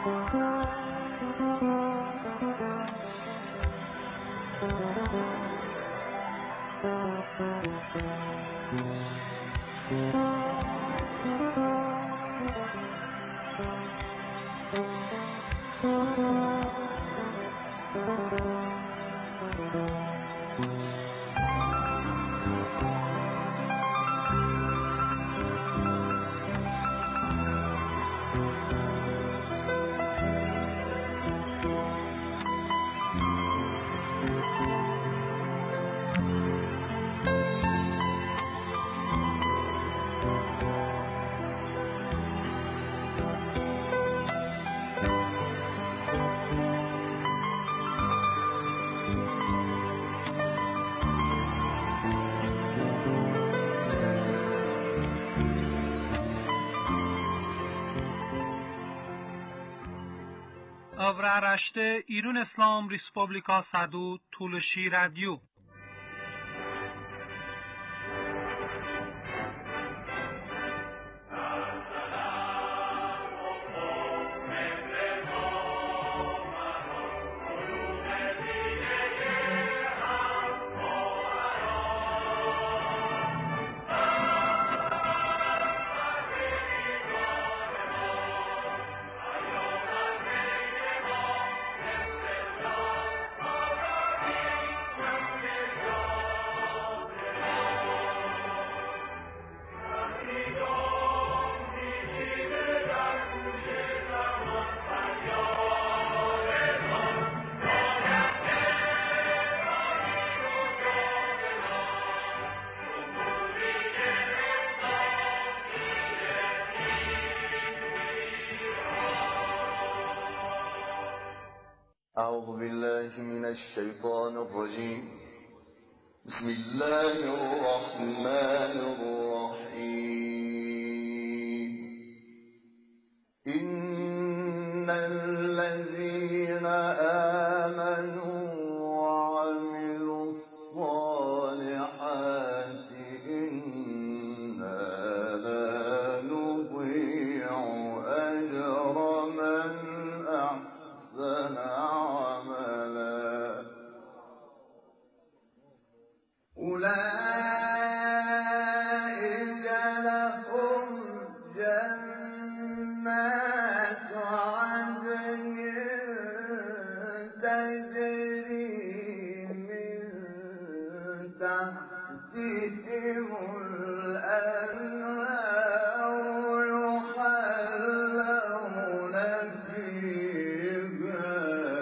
Avraaraşte İrun İslam Respublika Sadu Tuluşi Radyo. أعوذ بالله من الشيطان الرجيم بسم الله الرحمن الرحيم إن الذين آمنوا وعملوا الصالحات إنا لا نضيع أجر من أحسن أولئك لهم جنات عدن تجري من تحتهم الأنهار يحلون فيها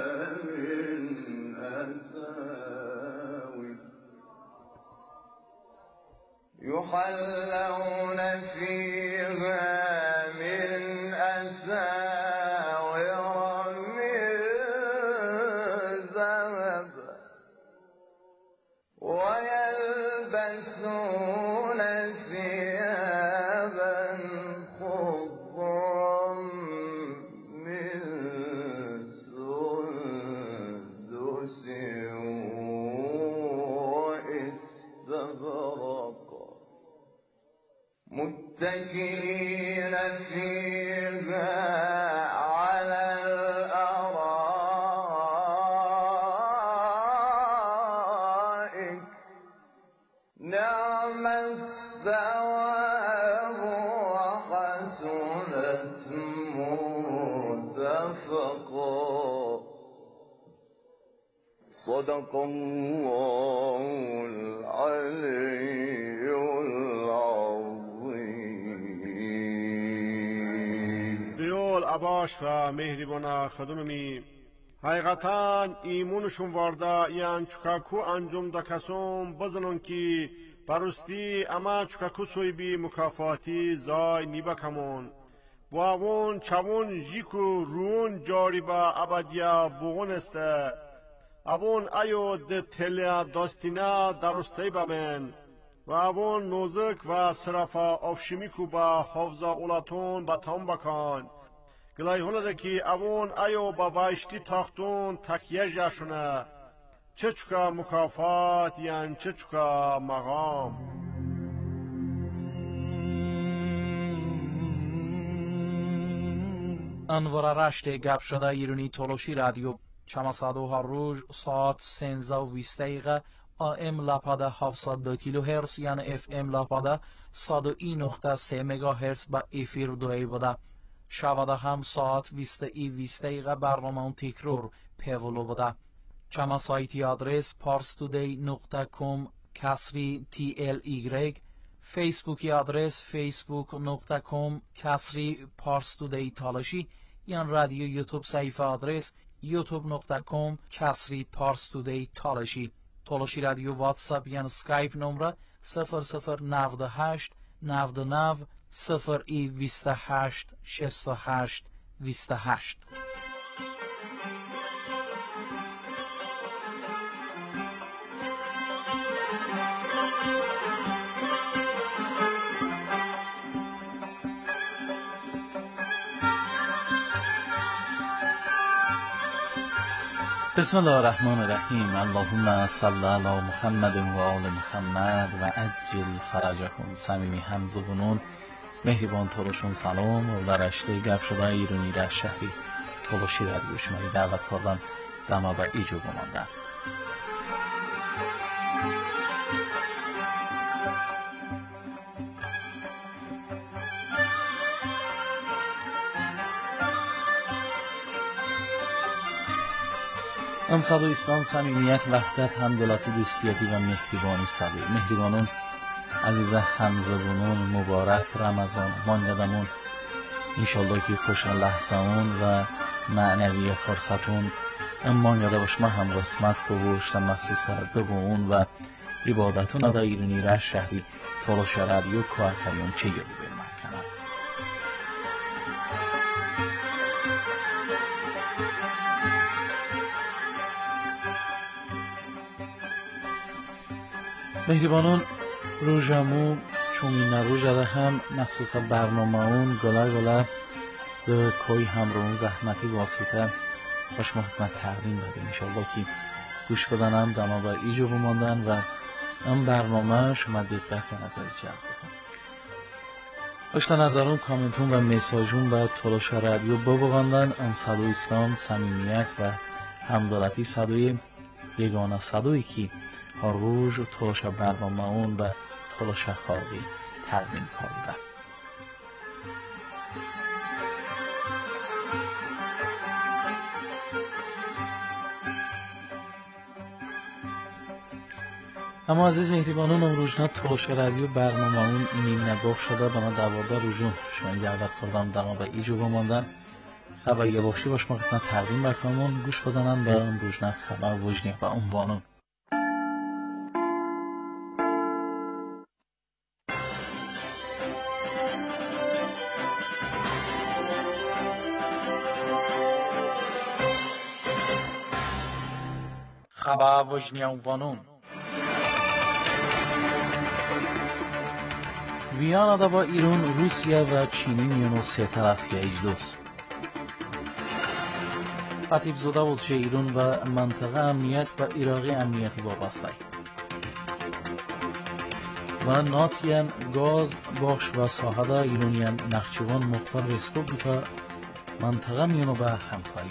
من أساور من ذهب ويلبسون ثيابا خضرا من سندس واستبرق متكئين فيها على الأرائك نعم الثواب وحسنت مرتفقا صدق الله العلي العظیم. دیول عباش و مهربانا خدونمی حقیقتا ایمونشون وارده یان چکاکو انجام دا کسوم بزنون که پرستی اما چکاکو سوی بی مکافاتی زای نیبا کمون باون چوون جیکو رون جاری با ابدیا بوغن استه اوون ایو ده تلیا داستینا درسته ببین و اوون نوزک و صرفا افشمیکو با حفظا اولاتون با تام بکن گلای هنده که اوون ایو با بایشتی تاختون تکیه جاشونه چه چکا مکافات یان چه چکا مقام. انوار رشت گپ شده ایرانی تولوشی رادیو چماسادو هر روز ساعت 13:20 دقیقه AM لپاده 702 کیلوهرتز یعنی FM لپاده 101.3 مگاهرتز با افیر دوی بوده. شباده هم ساعت 20:20 دقیقه برنامه اون تکرار پیولو بوده. چما سایتی آدرس parstoday.com /TLY، فیسبوکی آدرس facebook.com /parstoday تالاشی، یعنی رادیو یوتیوب صفحه آدرس youtube.com /parstoday تالاشی. تالاشی رادیو واتساپ یعنی سکایپ نمره 0098 99 028 68 28. بسم الله الرحمن الرحیم. اللهم صل علی محمد و آل محمد و عجل فرجهم. صمیمی همزبونون مهربان تولوشون سلام و رشته گپ شده ایرانی را شهری تولوشی رادیو شما دعوت کردم دما به ایجو بماندن. امصد و اسلام صمیمیت وحدت همدلتی دوستیتی و مهربانی صبی مهربانون عزیز همزبونون مبارک رمضان ماندمون انشالله که خوش لحظهون و معنوی فرصتون امان یاده باش ما هم قسمت بگوشتن مخصوص دوون و عبادتون ادا ایرانی را شهری تولوش رادیو کوارتریون چه یادی برمه کنن. مهربانون روژمو چومین روژه هم مخصوص برنامه اون گلا ده کوی همرون زحمتی واسطه باش ما خدمت تقدیم داره. انشالله که گوش بدنم دما با ایجو بماندن و این برنامه شما دقت نظر جلب بکن. داشته نظرون کامنتون و میساجون با تولوش رادیو ببغاندن. ام صدو اسلام صمیمیت و همدلتی صدوی یگانه صدوی که هر روز تولوش برنامه اون و تولوش خوابی تقدیم کرده. اما عزیز مهربانان امروزنا تولوش رادیو برنامه اون این نگاه شده بنا دوارده روزون شما دعوت کردم دما به ایجو بماندن خبر یه بخشی باش ما خدمت تقدیم بکنمون گوش بدنم به امروزنا خبر وجنی و عنوانون. خبر وجنی عنوانون ویانا با ایران، روسیه و چینی میانو سه طرفی اجلاس. خطیب زاده وزیر ایران و منطقه امنیت و عراقی امنیتی وابسته و ناتیان گاز باش و ساحده ایرانیان نخچوان مختار ریسپوبلیکا منطقه میانو به همکاری.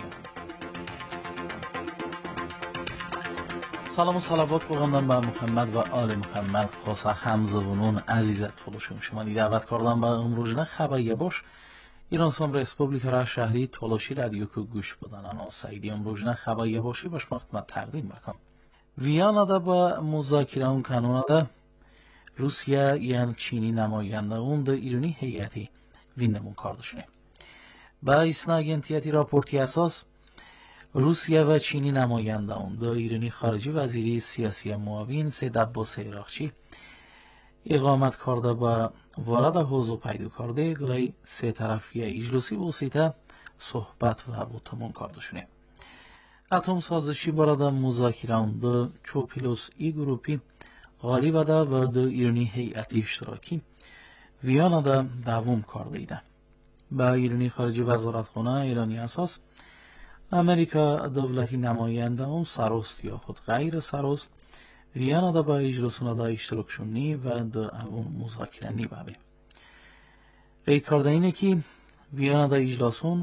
سلام و صلوات بگم به محمد و آل محمد خاصه همزبونون عزیز تولوشون شما دعوت کردم به امروز خبری باش ایران سام ریسپوبلیکا را شهری تولوشی رادیو که گوش بدن انا سعیدی امروز خبری باشی باش خدمت تقدیم بکنم. ویانا دا با مذاکره اون کانون دا روسیه یعنی چینی نماینده اون دا ایرانی هیئتی ویندمون کاردشونه. با اسنا اگنتیتی راپورتی اساس روسیه و چینی نماینده اون دو ایرانی خارجی وزیری سیاسی معاون سید عباس عراقچی اقامت کرده با وارد حوزه پیدا کرده گلای سه طرفی اجلاسی واسطه صحبت و بوتمون کردشونه. اتم سازشی برای مذاکره اون دو چوپیلوس ای گروپی غالب ده و دو ایرانی هیئتی اشتراکی ویانا دا دوام کرده ایده. با ایرانی خارجی وزارتخانه ایرانی اساس امریکا دولتی نماینده اون سروست یا خود غیر سروست ویانا دا با اجلاسونه دا اشتراک شونی و دا اون مذاکره نی بابه. قید کرده اینه که ویانا دا اجلاسون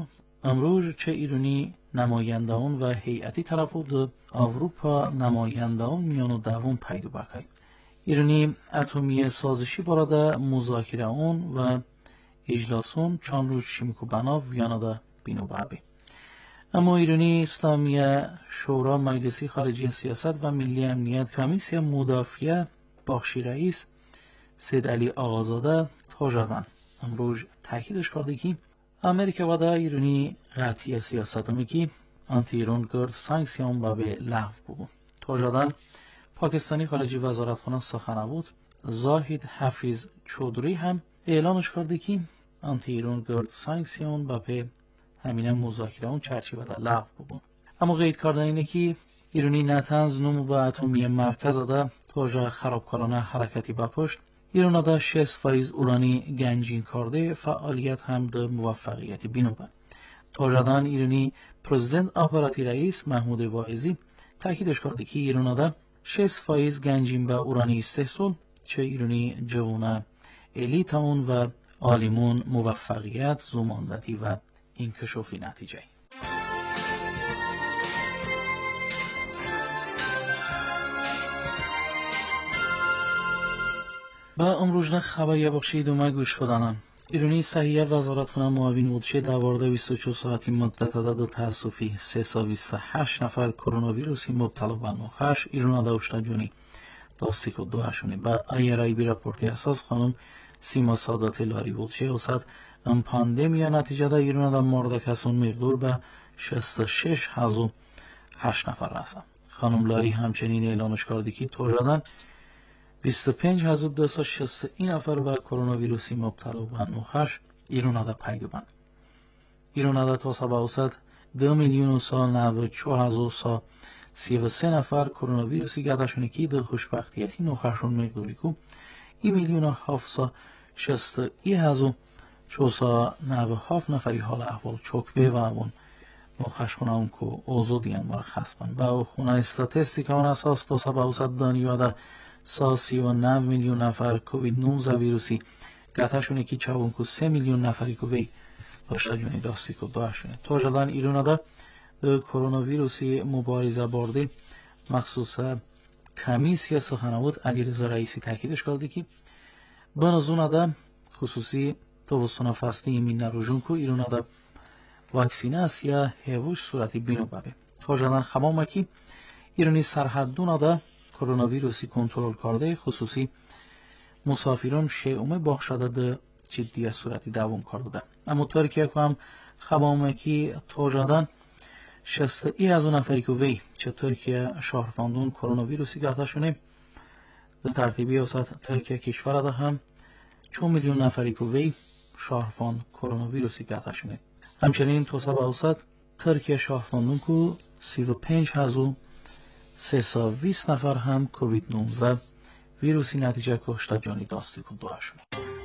امروز چه ایرانی نمایندگان و هیئتی طرف و اروپا نمایندگان میان دوم پیدا بکای. ایرانی اتمی سازشی براده مذاکره اون و اجلاسون چند روز شیمیکو بنا ویانادا بینو بابی. اما ایرانی اسلامی شورا مجلسی خارجی سیاست و ملی امنیت کمیسیا مدافعه باخشی رئیس سید علی آقازاده تاجدان امروز تاکیدش کرده که امریکا و ایرانی قطعی سیاست میکی آنتی ایران کرد سانکسیون با به لغو بود. تاجدان پاکستانی خارجی وزارتخانه سخن بود زاهد حفیظ چودری هم اعلامش کرده که آنتی ایران کرد سانکسیون با به همین مذاکره اون چرچیوه در لغو بود. اما قید کردن اینه که ایرانی نتنز نمو با اتمی مرکز ده تاجا خرابکارانه حرکتی بپشت ایران ده 6% اورانی گنجین کرده فعالیت هم ده موفقیتی بینوبه. تاجدان ایرانی پرزیدنت آپاراتی رئیس محمود واعظی تاکیدش کرده که ایران ده 6% گنجین به اورانی استحصال چه ایرانی جوانه الیتاون و عالمون موفقیت زماندتی و انکشافی نتیجه. با امروز خبری بخشید و گوش بدانم. ایرانی صحیح وزارتخانه معاون بودشه دوارده 24 ساعتی مدت داد تاسفی 328 نفر کرونا ویروسی مبتلا به نوخش ایران داشته جونی داستیک و دوهشونی. با ایرای بی راپورتی اساس خانم سیما سادات لاری بودشه اوسط ام پاندمیا نتیجه دا ایران دا مورد کسون مقدور به 66,008 نفر رسن. خانم لاری همچنین اعلانش کرده که تاجدان 25,261 نفر به کرونا ویروسی مبتلا به نوخش ایران دا پیدا بند. ایران دا تا سبا اوسط 2,194,133 نفر کرونا ویروسی گردشونه که ده خوشبختیتی نوخشون مقدوری کو 1,761,497 نفری حال احوال چوکبه و اون نوخش خونه اون که اوزو دیان مرخص بند. با خونه استاتستیک اون اساس تا سبا اوسط دانیو دا 39 میلیون نفر کووید 19 ویروسی گتشونه که چاون کو 3 میلیون نفری که وی داشته جونی داستی که داشتونه. تاجدان ایران دا کرونا ویروسی مبارزه برده مخصوص کمیسیا سخنود علیرضا رئیسی تاکیدش کرده که بنازون دا خصوصی توسط فصلی من نروژون که ایران دا واکسیناس یا هیوش صورتی بینو بابه. تاجدان خمامه که ایرانی سرحدون دا کرونا ویروسی کنترل کرده خصوصی مسافران شیومه باخشده ده جدی صورتی دوام کرده. اما ترکیه که هم خبامه که تاجدان 60 از اون نفری که وی چه ترکیه شهرفاندون کرونا ویروسی گردشونه به ترتیبی اوسط ترکیه کشور ده هم 4 میلیون نفری که وی شهرفاند کرونا ویروسی گردشونه. همچنین تو سبا اوسط ترکیه شهرفاندون که 35,320 نفر هم کووید 19 ویروسی نتیجه کشته جانی داستی کن دوهشونه.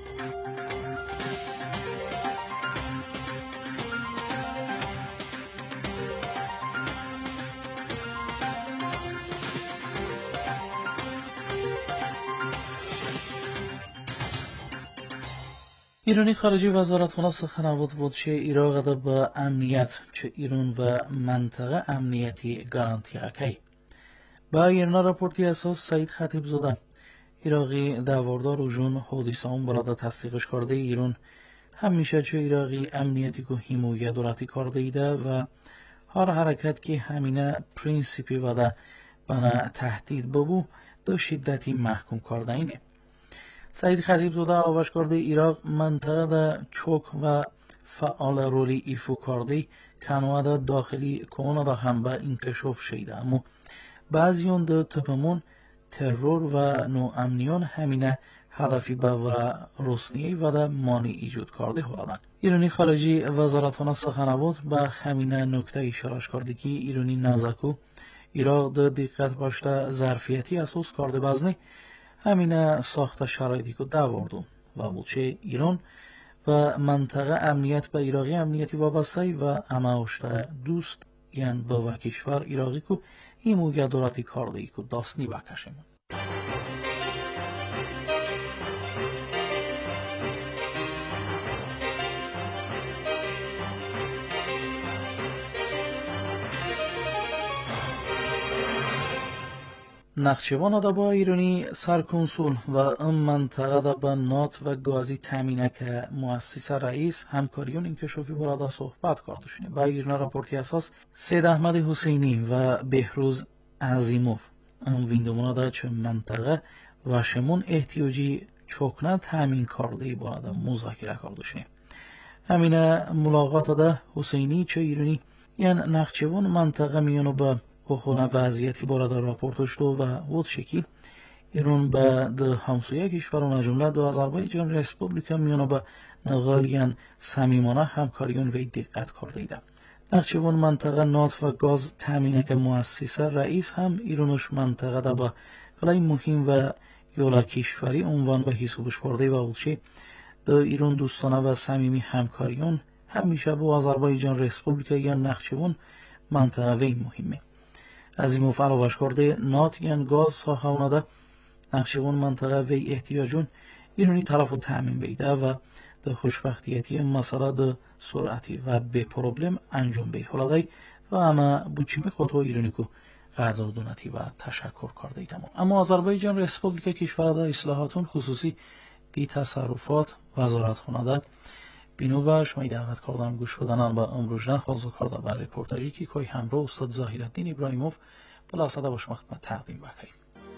ایرانی خارجی وزارتخانه سخنود بودشه ایراق ده با امنیت چه ایران و منطقه امنیتی گارانتی اکی. با ایرنا راپورتی اساس سعید خطیب زاده ایراقی دواردار و جون حدیثه اون براده تصدیقش کرده ایران همیشه چه ایراقی امنیتی که حمایت دولتی کرده ایده و هر حرکت که همینه پرینسیپی و ده بنا تهدید ببو دو شدتی محکوم کرده اینه. سعید خطیب زاده علاوه کرده ایراق منطقه ده چوک و فعال رولی ایفو کرده کنوه ده داخلی کونه ده هم به انکشاف شیده. اما بعضی اون ده تپمون ترور و نوامنیون همینه هدفی به روسنیه و ده مانی ایجاد کرده هردن. ایرانی خارجی وزارتخانه سخنود به همینه نکته اشارش کرده که ایرانی نزدیکو ایراق ده دقت باشته ظرفیتی اساس کرده بزنی همینه ساخت شرایطی که دواردون و بودشه ایران و منطقه امنیت به ایراقی امنیتی وابسته و اماشته دوست یعنی با کشور ایراقی که این موگه دولتی کرده که داستنی بکشیم. نقشوان دا با ایرانی سرکنسول و ام منطقه دا با نات و گازی تامینه که مؤسسه رئیس همکاریون انکشافی برادا صحبت کردشونه. با ایران راپورتی اساس سید احمد حسینی و بهروز عظیموف ام ویندومونا دا چه منطقه و شمون احتیاجی چوکنه تامین کرده برادا مذاکره کردشونه. همین ملاقات دا حسینی چه ایرانی یعنی نقشوان منطقه میانو با بخونه وضعیتی برادا راپورت شد و بود شکل ایران به ده همسایه کشوران از جمله دو آذربایجان رسپوبلیکا میانو با نقالیان صمیمانه همکاریون وی دقت کرده ایده. نقشوان منطقه نات و گاز تامینه که مؤسسه رئیس هم ایرانش منطقه دا با خیلی مهم و یولا کشوری عنوان به حسابش برده و اولچه ده ایران دوستانه و صمیمی همکاریون همیشه با آذربایجان رسپوبلیکا یا نقشوان منطقه وی مهمه. از این علاوه کرده نات یعنی گاز ساخته ده نقشوان منطقه وی احتیاجون ایرانی طرف تامین بیده و ده خوشبختیتی مسئله ده سرعتی و به پروبلم انجام بی حالا و اما بوچیمی خود ایرانی که قدردانتی و تشکر کرده ایدم. اما آذربایجان رسپوبلیکا کشور ده اصلاحاتون خصوصی دی تصرفات وزارت خانه بینو و شما دعوت کردم گوش بدنان با امروز نخواهد کرده بر رپورتاجی که کوی همراه استاد ظاهرالدین ابراهیموف بلا صدا با شما خدمت تقدیم بکنیم.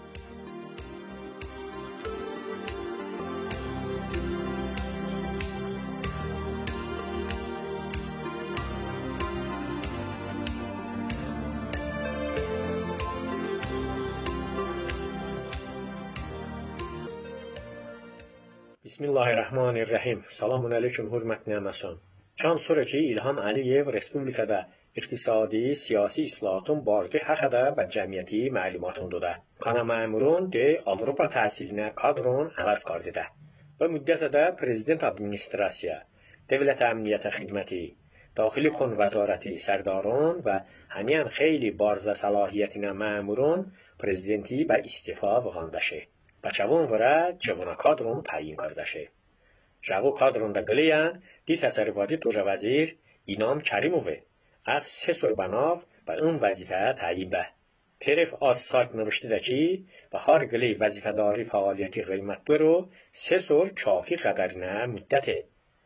Bismillahirrahmanirrahim. Selamun aleyküm hürmetli əməsən. Çan sonra ki İlham Əliyev Respublikada iqtisadi, siyasi islahatın barqı haqqında və cəmiyyəti məlumatındadır. Kana məmurun de Avropa təhsilinə kadron əvəz qardıda. Və müddətdə Prezident Administrasiya, Devlət Əmniyyəti Xidməti, Daxili Kon Vəzarəti sərdarın və həmin xeyli barzə səlahiyyətinə məmurun prezidenti və istifa vəğandaşı. بچه‌وان وره جوان کادرون تعیین کرده شه. جوان کادرون دا گلیان دی تصرفاتی دوجه وزیر اینام کریموه. از 3 سال بناف با اون وظیفه تعیین به. طرف از سایت نوشته ده کی و هر گلی وظیفه داری فعالیتی قیمت رو 3 سال کافی قدرینه مدته.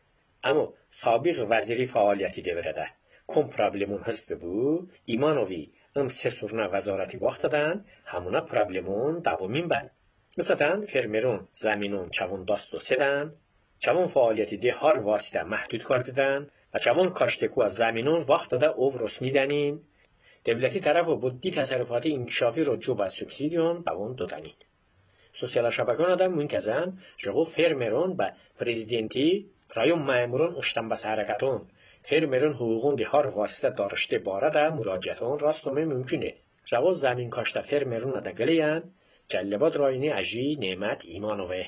اما سابق وزیری فعالیتی ده برده. کم پرابلمون هست ببو ایمانوی 3 سال وزارتی وقت دادن همونا پرابلمون دوامین بند. مثلا فرمرون زمینون چوان داستو سدن، چوان فعالیتی ده هر واسطه محدود کردن و چوان کاشتکو از زمینون وقت ده او رسنیدنین، devleti tarafı bu di tasarrufatı inkişafı رو جوب سوبسیدیون به اون دادنین. سوسیال شبکان آدم منتظن جگو فرمرون با پرزیدنتی رایون مامورون اشتن بس حرکتون فرمرون حقوقون دی هر واسطه دارشته باره ده مراجعتون راستومه ممکنه. جگو زمین کاشته فرمرون آده گلیان جلباد رایونی اجی نعمت ایمانوه.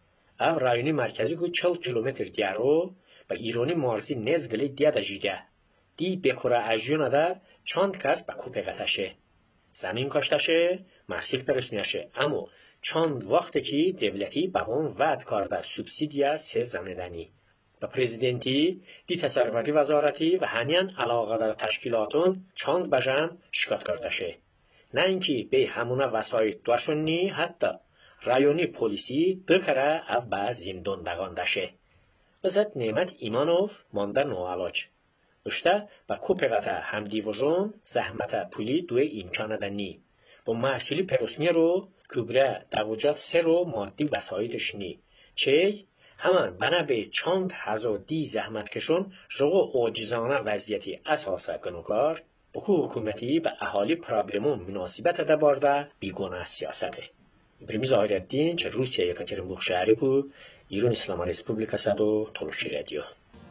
او رایونی مرکزی که 40 کیلومتر دیارو و ایرانی مارزی نزگلی دید اجیده. دی بکره اجیون ده چند کس با کوپه قطشه. زمین کاشتشه محصول پرسنیشه. اما چند وقتی که دولتی با اون وعد کرده سوبسیدیا سه زندنی. و پرزیدنتی دی تصرفاتی وزارتی و همین علاقه در تشکیلاتون چند بجن شکایت کردشه. نه اینکه به همونه وسایت داشونی حتی رایونی پلیسی دکره او با زندان دگاندشه. وزد نعمت ایمانوف مانده نوعلاج. اشته با کوپقتا هم دیوژون زحمت پولی دوی امکان دنی. با محصولی پروسنی رو کبره دوجات 3 رو مادی وسایتش نی. چه؟ همان بنا به چند هزار دی زحمت کشون جغو عاجزانه وضعیتی اساسا کنوکار بکو حکومتی به اهالی پرابلمون مناسبت ده بارده بیگونه سیاسته. ابراهیم ظاهرالدین چه روسیه یکاترینبورگ شهری کو ایران اسلامی رسپوبلیکا صدو تلوشی رادیو.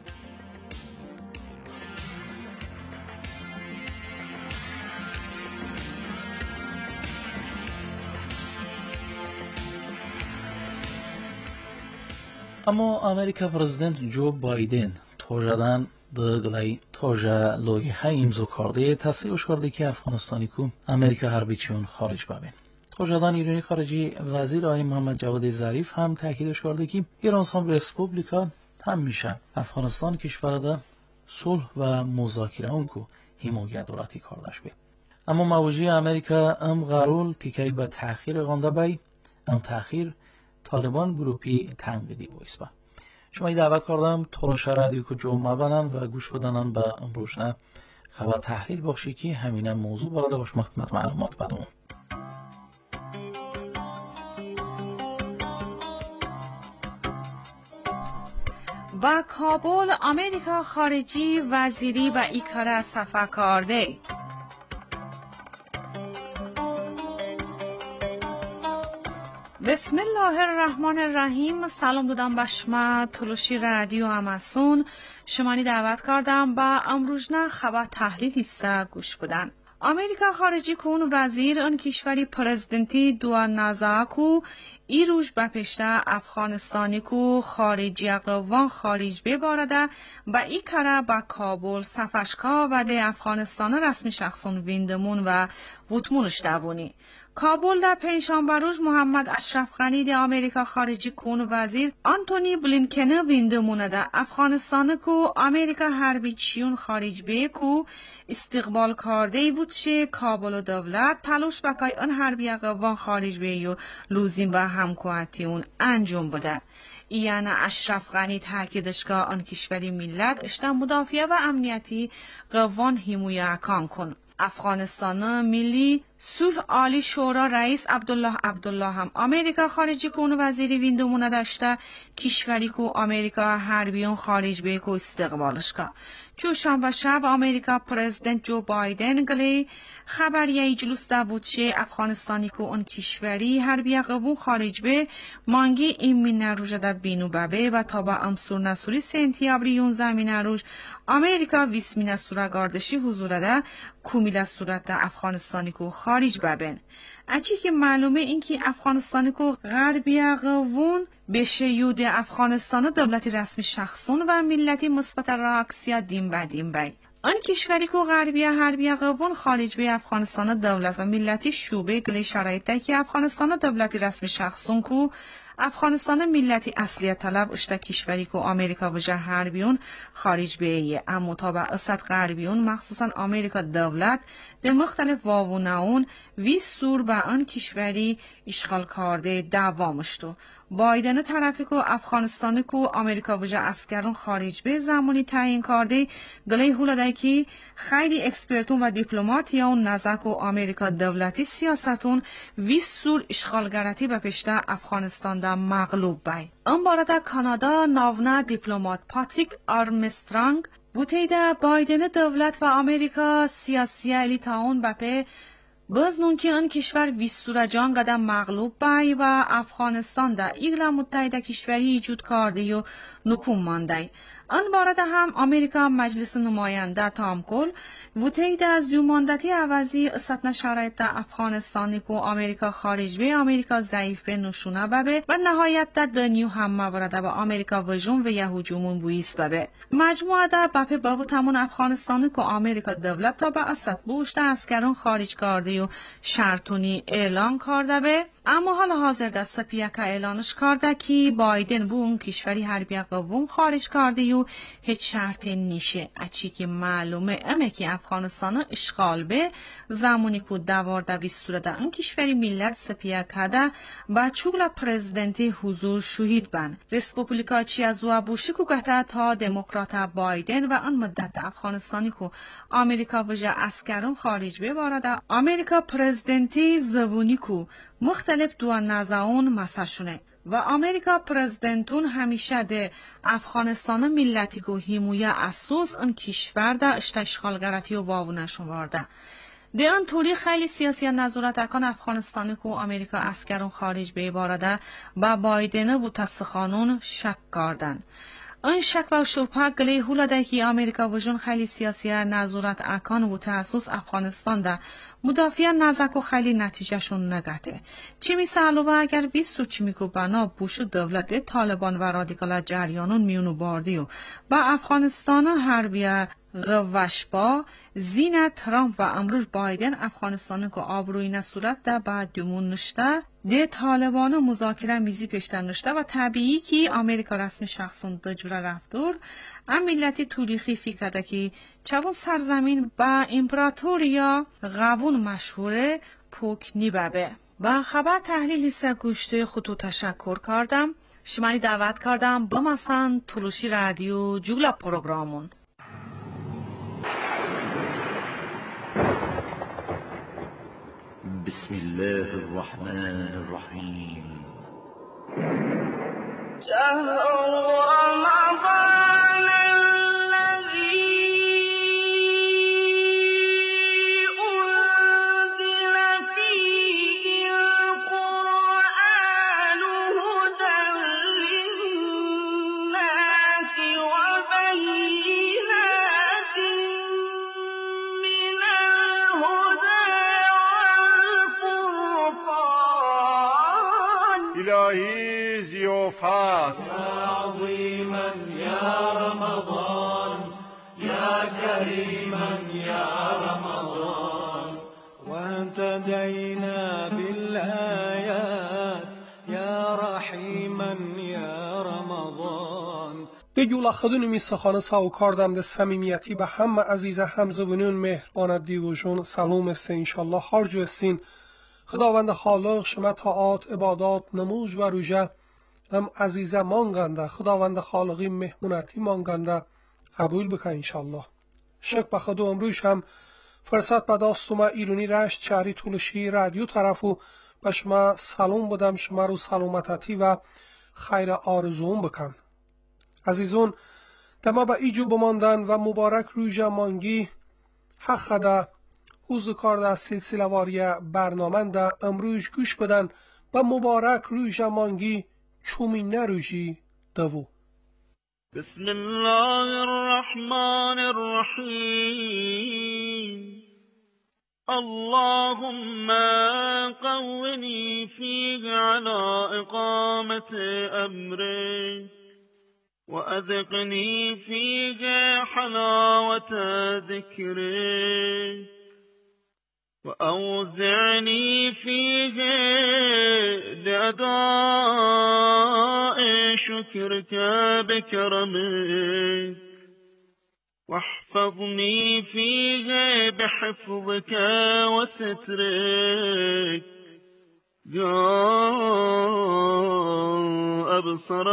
اما امریکا پرزیدنت جو بایدن توجدن دگلای توجه لایحه امضا کرده تصریحش کرده که افغانستانی کو امریکا حربی چون خارج ببین. توجدن ایرانی خارجی وزیر آقای محمد جواد ظریف هم تاکیدش کرده که ایران اسلامی رسپوبلیکا همیشه افغانستان کشور ده صلح و مذاکره اون کو حمایت دولتی کردش به. اما موجی امریکا ام غرول تیکی به تأخیر غانده بای ام تأخیر طالبان گروپی تنقیدی بایست با شما دعوت کردم تلاشا رادیو که جمعه بنن و گوش بدنن به امروزنه خبر تحلیل بخشی که همینه موضوع برده باش مختمت معلومات بدون. با کابل آمریکا خارجی وزیری و ایکاره سفر کرده. بسم الله الرحمن الرحیم. سلام دادم به شما تلوشی رادیو اماسون. شمانی دعوت کردم با امروزنه خبر تحلیل حصه گوش بدن. آمریکا خارجی کون وزیر ان کشوری پرزیدنتی دو نازاکو ای روش بپشته افغانستانی کو خارجی قوان خارج ببارده با ای کاره با کابل سفشکا و ده افغانستان رسمی شخصون ویندمون و وطمونش دوونی. کابل در پنجشنبه روز محمد اشرف غنی ده آمریکا خارجی کون وزیر آنتونی بلینکن ویندمونه ده افغانستان کو آمریکا حربی چیون خارج به کو استقبال کرده وچه کابل و دولت تلاش بکای آن حربی قوان خارج به و لوزین با همکواتیون انجام بده. یعنی اشرف غنی تاکیدش که آن کشوری ملت اشته مدافع و امنیتی قوان حمایت کن. افغانستان ملی صلح عالی شورا رئیس عبدالله هم آمریکا خارجی کون وزیری ویندمونه داشته کشوری کو آمریکا حربیون خارج به کو استقبالش که چهارشنبه شب آمریکا پرزیدنت جو بایدن گلی خبریه جلوس داوودچه افغانستانی کو اون کشوری حربی قوون خارج به مانگی این مین روژه در بینو ببه و تا با امسور نسوری سنتیابری یون زمین روش آمریکا ویسمین سوره گاردشی حضور ده کومیل صورت افغانستانی کو خارج ببن. اچی که معلومه این که افغانستان کو غربی قوون بشه یود افغانستان دولتی رسمی شخصون و ملتی مثبت راکسیا دیم بای. آن کشوری کو غربی حربی قوون خارج به افغانستان دولت و ملتی شوبه گلی شرایطی که افغانستان دولتی رسمی شخصون کو افغانستان ملتی اصلیت طلب اشته کشوری کو آمریکا و جه حربیون خارج بیه اما تا به اسد غربیون مخصوصا آمریکا دولت در مختلف واوناون وی سور به آن کشوری اشغال کرده دوامشتو. بایدن طرفی کو افغانستان کو آمریکا و جه اسکرون خارج به زمانی تعیین کرده گلی هولاده که خیلی اکسپرتون و دیپلمات یا اون نزک و آمریکا دولتی سیاستون وی سور اشغالگرتی به پشته افغانستان دا مغلوب بای. اون بارده کانادا ناونا دیپلمات پاتریک آرمسترانگ بوتیده بایدن دولت و آمریکا سیاسی الیتاون بپه بزنون که آن کشور ویستورا جان قدم مغلوب بای و افغانستان دا ایگلا متحده کشوری ایجود کرده و نکوم مانده. آن بارد هم آمریکا مجلس نماینده تامکل وطید از دیوماندتی عوضی استثنا شرایط افغانستانی کو آمریکا خارج به آمریکا ضعیف به نشونه ببه و نهایت در دنیو هم مورده به آمریکا وجون و یهوجومون بویست ببه. مجموعه در بپه باو تمون افغانستانی کو آمریکا دولت تا به اسد بوشته اسکرون خارج کرده و شرطونی اعلان کرده به اما حالا حاضر دست پیاکا اعلانش کرده که بایدن بو اون کشوری حربی قوون خارج کرده و هیچ شرطی نیشه. اچی که معلومه امه که افغانستان اشغال به زمانی که دوارده ویستوره ده اون کشوری ملت سپیاکا ده با چوگلا پرزیدنتی حضور شهید بن. ریسپوبلیکا چی از وابوشی که گهده تا دموکرات بایدن و آن مدت افغانستانی که آمریکا وجه اسکرون خارج ببارده آمریکا پرزیدنتی زبونی که مختلف دو نزاون مساشونه و آمریکا پرزیدنتون همیشه ده افغانستان ملتی که حمایه اساس ان کشور ده اشغالگرتی و واونشون وارده. ده آن طوری خیلی سیاسی نظارت اکان افغانستانی که آمریکا اسکرون خارج به بارده با بایدن و تسخانون شک کردن. آن شک و شبهه گلی هولاده که آمریکا وجون خیلی سیاسی نظارت اکان و تاسوس افغانستان ده مدافع نزک و خیلی نتیجه شون نگته. چی میسالو و اگر ویستو چی میکو بنا بوش دولت طالبان و رادیکال جریانون میونو باردی و با افغانستان حربیه غوشبا زینا ترامپ و امروز بایدن افغانستان که آبروی نصورت ده بعد دمون نشته ده طالبان مذاکره میزی پیشتر نشته و طبیعی که امریکا رسمی شخصون ده جوره رفتور ام ملتی تولیخی فکرده که چون سرزمین با امپراتوریا غوون مشهوره پوک نیببه. با خبر تحلیل حصه گوشته خودتو تشکر کردم. شمانی دعوت کردم با مثلا تلوشی رادیو جولا پروگرامون. بسم الله الرحمن الرحیم. إلهي زيوفات يا عظيما يا رمضان يا كريما يا رمضان واهتدينا بالآيات يا رحيما يا رمضان. دیگولا خدون میسخانه ساو کردم ده سمیمیتی به همه عزیز همزبونون مهربان دیوژون سلام است انشالله هر جو استین. خداوند خالق شما طاعات عبادات نموز و روژه هم عزیزه مانگنده خداوند خالقی مهمونتی مانگنده قبول بکن انشالله. شک به خدا امروز هم فرصت به داستومه ایرونی رشت شهری تولشی رادیو طرفو به شما سلام بدم شما رو سلامتی و خیر آرزوم بکن. عزیزون دما به ایجو بماندن و مبارک روژه مانگی حق خدا حوزو کارده از سلسله واری برنامه ده امروز گوش بدن و مبارک روژه مانگی چومینه روژی دوو. بسم الله الرحمن الرحیم. اللهم قوني فيه على إقامة أمرك وأذقني فيه حلاوة ذكرك وأوزعني فيه لأداء شكرك بكرمك واحفظني فيه بحفظك وسترك يا أبصر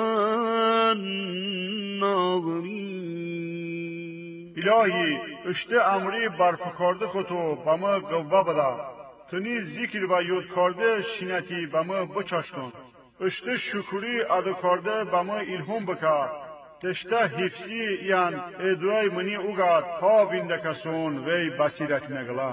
الناظرين. إلهي اشته امری برپکارده خودتو با ما قوه بده. تنی ذکر و یاد کرده شینتی با ما بچاش کن. اشته شکری ادا کرده با ما الهام بکن. تشته حفظی یان ادوای منی اوگاد ها بینده کسون وی بصیرت نگلا.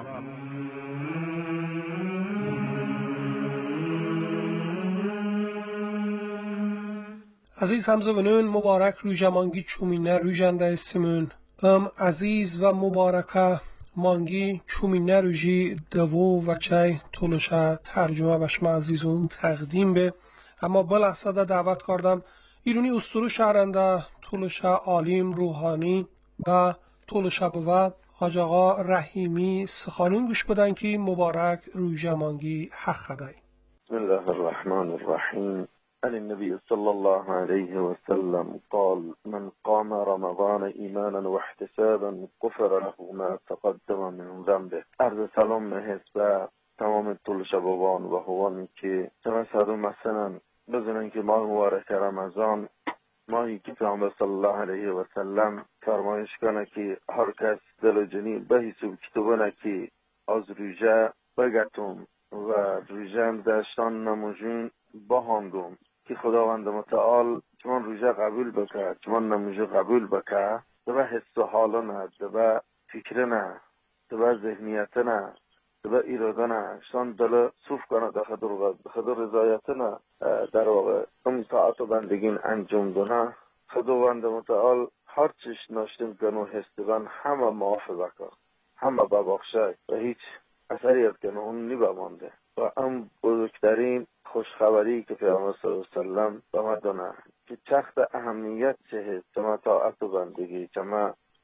عزیز همزبانان مبارک روژه مانگی چومینه روژنده اسمون عزیز و مبارکه مانگی چومینه روژی دوو و چای تولشه ترجمه بشما عزیزون تقدیم به اما بلحظه دعوت کردم ایرونی استرو شهرنده تولشه عالم روحانی و تولشه بوه حاج آقا رحیمی سخانون گوش بدن که مبارک روژه مانگی حق خدای. بسم الله الرحمن الرحیم. عن النبي صلى الله عليه وسلم قال من قام رمضان إيمانا واحتسابا غفر له ما تقدم من ذنبه. عرض سلام مهست تمام طول شبابان و هوانی که چمسد مثلا بزنن که ماه مبارک رمضان ماهی که پیامبر صلی الله علیه و سلم فرمایش کنه که هر کس دل جنی به حساب کتبونه که از روژه بگتم و روژه داشتان نموجین بهاندم که خداوند متعال چون روژه قبول بکه چون نموژه قبول بکه دبه حس و حالا نه دبه فکر نه دبه ذهنیت نه دبه ایراده نه شان دل صوف کنه دخدر رضایت نه در واقع اون ساعت و بندگین انجام دونه خداوند متعال هر چیش ناشتیم کنه و حسدگان همه معاف بکه همه ببخشه و هیچ اثری از کنه اون نبمانده و ام بزرگترین خوشخبری که پیامبر صلی الله علیه و سلم به ما دونه که چخت اهمیت چه چما طاعت و بندگی چما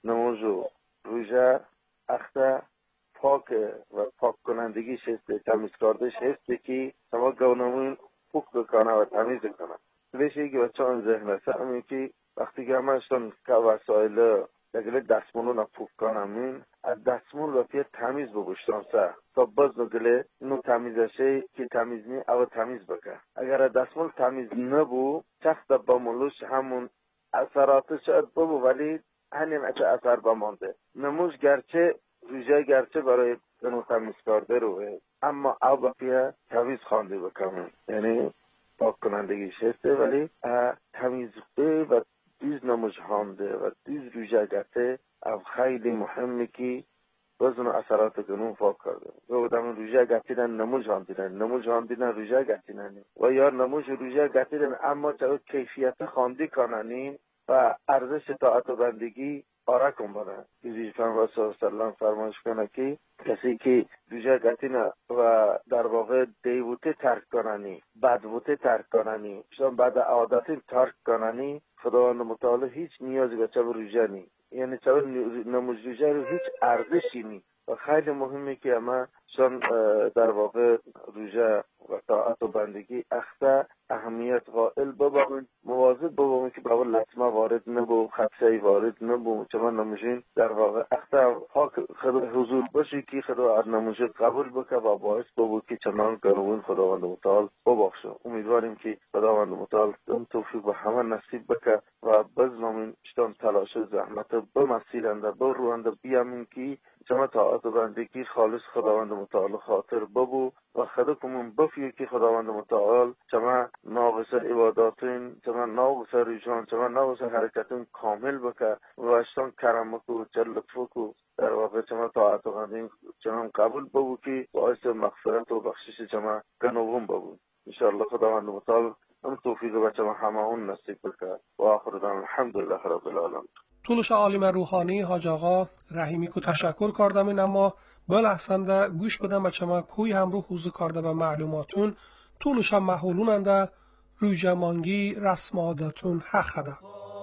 نماز و روژه اخته پاک و پاک کنندگیش هسته، تمیز کردش هسته که شما گونمون خوب بکنه و تمیز کنه. لیشه که بچه هم ذهن هسته همین که وقتی که همشتون که وسایل دگله دستمونو نپوک کنمین از دستمون و پیه تمیز ببوشتن سه تا باز نگله اینو تمیزشه که تمیز نی او تمیز بکن. اگر دستمون تمیز نبو چخت با ملوش همون اثراتش شاید ببو ولی همین اثر بمانده. نموز گرچه روژه گرچه برای اینو تمیز کرده روه اما او با پیه تمیز خوانده بکنم، یعنی پاک کنندگیش هسته ولی تمیز و دیز نموز خوانده و دیز روژه گرچه او خیلی مهمه که وزن اثرات گنون فاک کرده. و دم روژه گرچیدن نموز خواندیدن روژه گرچیدن و یا نموز روژه گرچیدن اما چه کیفیت خواندی کننین و ارزش طاعت و بندگی آره کن بانه. کسی پیامبر صلی الله علیه و سلم فرمایش کنه که کسی که روژه گرچینه و در واقع دیوته ترک کننی، بدوته ترک کننی، شما بعد عادت ترک کننی، خداوند متعال هیچ نیازی به چه روژه نی، یعنی چه نماز روژه رو هیچ ارزشی نی و خیلی مهمه که اما شان در واقع روژه و طاعت و بندگی اخته اهمیت قائل ببامون، مواظب ببامون که باور لطمه وارد نبو، خدشه وارد نبو، چما نموزین در واقع اخته پاک خدا حضور باشی که خدا از نموزین قبول بکه و باعث ببو که چنان گروین خداوند متعال ببخشه. امیدواریم که خداوند متعال اون توفیق به همه نصیب بکه و بزنامین اشتان تلاش زحمت بمسیرنده بروانده بیامین که چما طاعت و بندگی خالص خداوند متعال خاطر ببو و خدا کمون بفیه که خداوند متعال چما ناقص عباداتین، چما ناقص ریشان، چما ناقص حرکتین کامل بکه و اشتان کرمکو چلطفکو در واقع چما طاعت و بندگی چما قبول ببو که باعث مغفرت و بخشش چما گنوون ببو. انشاءالله خداوند متعال هم توفیق و چما همه اون نصیب بکه و آخر دارم الحمدلله رب العالمین. طولش عالم روحانی حاج آقا رحیمی کو تشکر کردم اما بل احسنده گوش بدم بچه ما کوی همرو حوزه کرده به معلوماتون طولش هم محولوننده روژه مانگی رسم عادتون حق ده.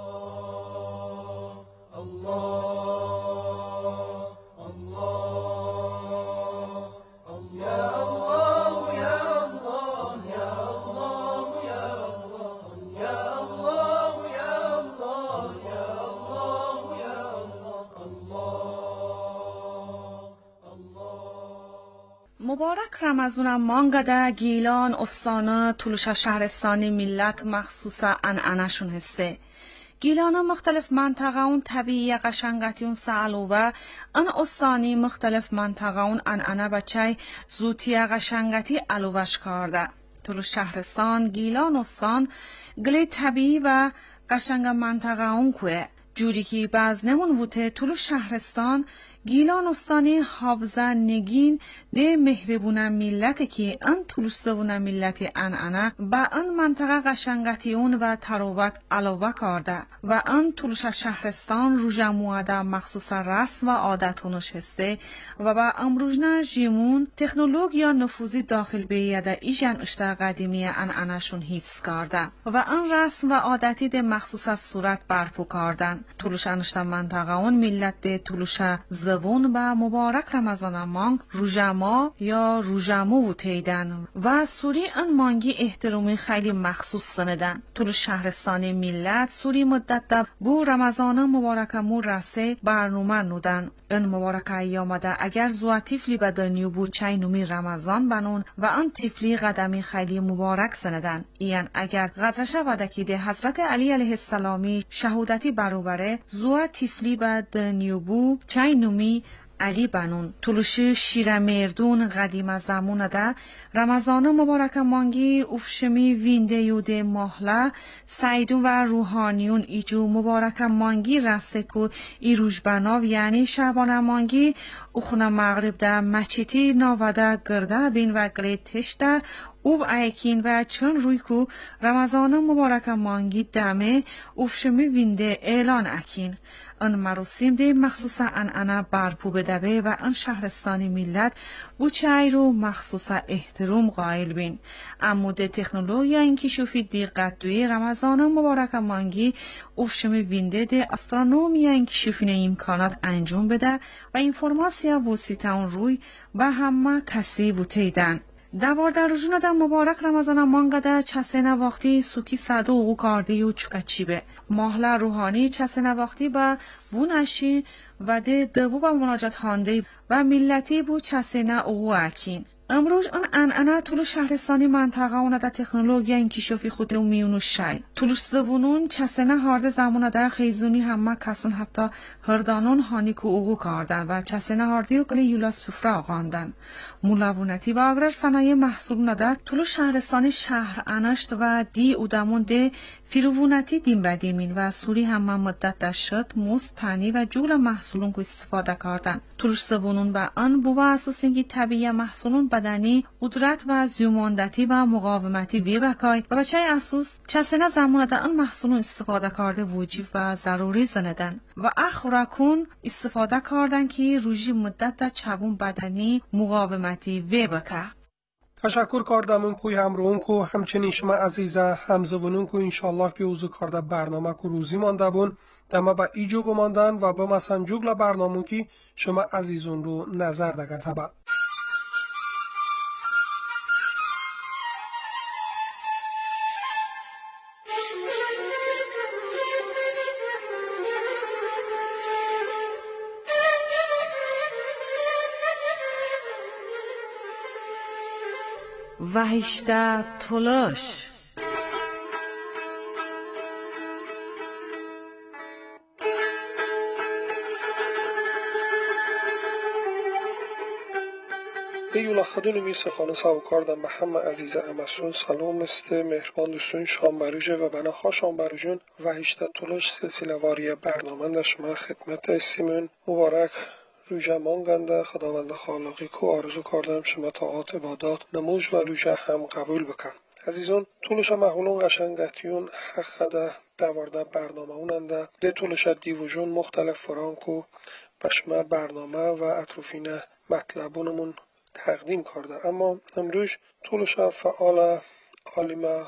مبارک رمضان مانگده گیلان استانه طولش شهرستانی ملت مخصوصا انعنشون هسته. گیلان مختلف منطقه اون طبیعی قشنگتیون سعلوبه ان استانی مختلف منطقه اون انعنه بچه زوتی قشنگتی علوبش کرده. طولش شهرستان گیلان استان گلی طبیعی و قشنگ منطقه اون که جوری که بعضنمون بوده طولش شهرستان گیلان استانی حافظه نگین ده مهربونه ملت که ان طولستونه ملت انعنه با ان منطقه قشنگتیون و تروت علاوه کرده و ان طولش شهرستان روژه موعده مخصوص رسم و عادتونش هسته و با امروزنه جیمون تکنولوژیا نفوذی داخل بیاده ایجان اشته قدیمی انعنهشون حفظ کرده و ان رسم و عادتی ده مخصوص صورت برپو کردن. طولش انشته منطقه اون ملت ده طولش زبون با مبارک رمضان مانگ روژما یا روژمو و تیدن و سوری ان مانگی احترامی خیلی مخصوص سندن. طول شهرستانی ملت سوری مدت ده بو رمضان مبارک مو رسه برنامه نودن. ان مبارک ایامده اگر زوا تیفلی بدنیو بو چای نومی رمضان بنون و ان تیفلی قدمی خیلی مبارک سندن. این اگر قدرشه ودکی ده حضرت علی علیه السلامی شهودتی بروبره زوا تیفلی بدنیو بو چای نومی علی بنون. طولشی شیر مردون قدیم زمونه ده رمضان مبارک مانگی افشمی وینده یوده محله سیدون و روحانیون ایجو مبارک مانگی رسه کو ایروش بناو یعنی شعبان مانگی اخونه مغرب ده مچیتی ناوده گرده بین و گلیتش ده او ایکین و چون روی کو رمضان مبارک مانگی دمه افشمی وینده اعلان اکین ان مراسم دی مخصوصا انا برپو بدبه و ان شهرستانی ملت بوچه رو مخصوصا احترام قائل بین. عمود تکنولوژی اینکه شوفی دقت دوی رمضان مبارک مانگی افشم وینده دی استرانومی اینکه شوفینه امکانات انجام بده و اینفورماسیا وسیتان روی و همه کسی بوتیدن. دوارده روزونه در مبارک رمضان مانگده چسنه وقتی سوکی صدو او کاردی و چکچیبه ماهل روحانی چسنه وقتی با بونشی و ده دوو و مناجات هانده و ملتی بو چسنه او اکین. امروز انا طول شهرستانی منطقه اونه در تکنولوژی انکشافی خود و میونو شای. طولش زبونون چسنه هارده زمانه در خیزونی همه کسون حتی هردانون هانی که اوگو کاردن و چسنه هاردی و کلی یولا سفره آقاندن. مولوونتی و اگر صنایع محصول ندار طول شهرستانی شهر انشت و دی اودمون ده فیروونتی دیم بدیمین و سوری همه مدت در شد، موز، پنی و جول محصولون که استفاده کردن. طولش زبونون و آن بوا اساسینگی طبیعی محصولون بدنی قدرت و زیوماندتی و مقاومتی وی بکای و بچه اساس چسنه زمان در آن محصولون استفاده کرده وجیب و ضروری زندن و اخراکون استفاده کردن که روژی مدت در چبون بدنی مقاومتی وی بکای. تشکر کردم کوی همراهون کو همچنین شما عزیزه همزبونون کو انشالله که اوزو کرده برنامه کو روزی مانده بون دما با ایجو بماندن و با مسنجوگل برنامه کی شما عزیزون رو نظر دگه تبا. وحشته تلاش ایولا خدون می سخانه ساو کردم به همه عزیز امسون سلام است مهربان دوستون شام بروجه و بناخوا شام بروجون وحشته تلاش سلسله واری برنامه در شما خدمت استیمون مبارک روژه مانگنده خداوند خالقی کو آرزو کردم شما طاعات عبادات نموز و روژه هم قبول بکن. عزیزان طولش محولون قشنگتیون حق خده دوارده برنامه اوننده ده طولش دیوژون مختلف فرانکو بشمه برنامه و اطروفین مطلبونمون تقدیم کرده. اما امروز طولش فعال عالمه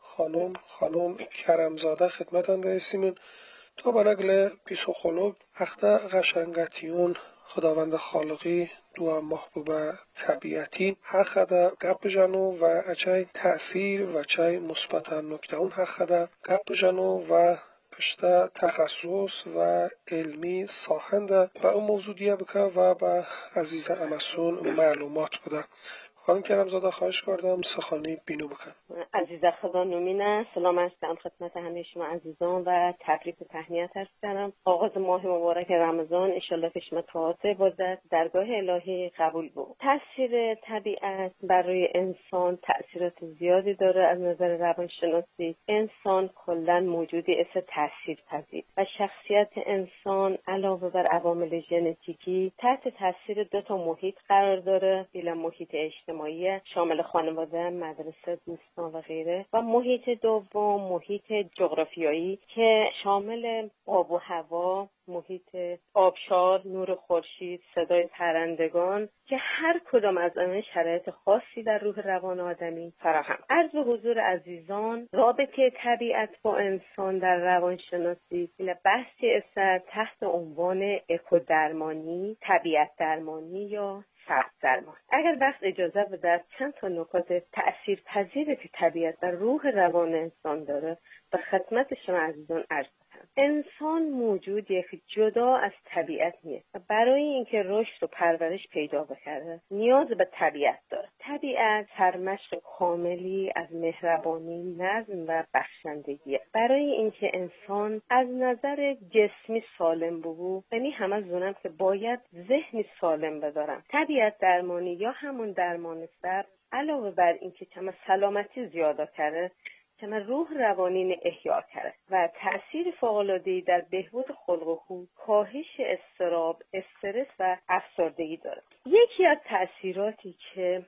خانم کرمزاده خدمتنده استیمون تا بنگل پیسوخولوگ اخته قشنگتیون خداوند خالقی دو محبوب طبیعتی حق ده گپ جنو و اچای تأثیر و چای مثبت نکته اون حق ده گپ جنو و پشت تخصص و علمی ساخنده و اون موضوع دیگه بکن و با عزیز امسون معلومات بده. خانم کرمزاده خواهش کردم سخانی بینو بکن. عزیز خدا نومینه سلام هستم خدمت همه شما عزیزان و تبریک و تهنیت هستم. آغاز ماه مبارک رمضان انشالله که شما طاعت عبادت درگاه الهی قبول بود. تاثیر طبیعت برای انسان تأثیرات زیادی داره. از نظر روانشناسی انسان کلا موجودی است تاثیرپذیر و شخصیت انسان علاوه بر عوامل ژنتیکی تحت تاثیر دو تا محیط قرار داره. محیط اجتماعی شامل خانواده، مدرسه، دوستان و غیره و محیط دوم محیط جغرافیایی که شامل آب و هوا، محیط آبشار، نور خورشید، صدای پرندگان که هر کدام از آن شرایط خاصی در روح روان آدمی فراهم. عرض به حضور عزیزان رابطه طبیعت با انسان در روانشناسی بحثی است تحت عنوان اکودرمانی، طبیعت درمانی یا سبز درمان. اگر وقت اجازه بده چند تا نکات تأثیرپذیری که طبیعت در روح روان انسان داره به خدمت شما عزیزان عرض کنم. انسان موجودیه که جدا از طبیعت نیست و برای اینکه رشد و پرورش پیدا بکنه نیاز به طبیعت داره. طبیعت سرمشق کاملی از مهربانی، نظم و بخشندگیه. برای اینکه انسان از نظر جسمی سالم بود، یعنی همه زونم که باید ذهنی سالم بدارم. طبیعت درمانی یا همون درمان سبز علاوه بر اینکه کم سلامتی زیاده کرده، کم روح روانین احیا کرده و تأثیر فوق‌العاده‌ای در بهبود خلق و خو، کاهش اضطراب، استرس و افسردگی داره. یکی از تأثیراتی که